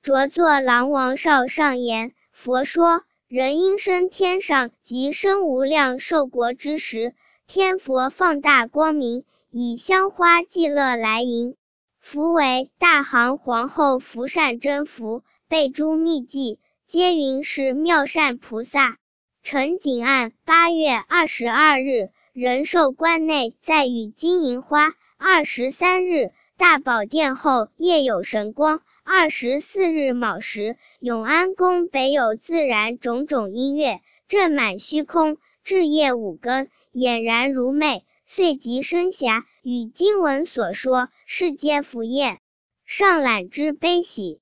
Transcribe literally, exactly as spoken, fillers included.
着作郎王少上言，佛说，人因生天上及生无量寿国之时，天佛放大光明，以香花伎乐来迎。夫为大行皇后福善真福，备诸秘技，皆云是妙善菩萨。陈景案八月二十二日，仁寿观内再遇金银花。二十三日，大宝殿后夜有神光。二十四日卯时，永安宫北有自然种种音乐，正满虚空，至夜五更，俨然如寐。遂即生遐，与经文所说，是皆符验。上览之悲喜。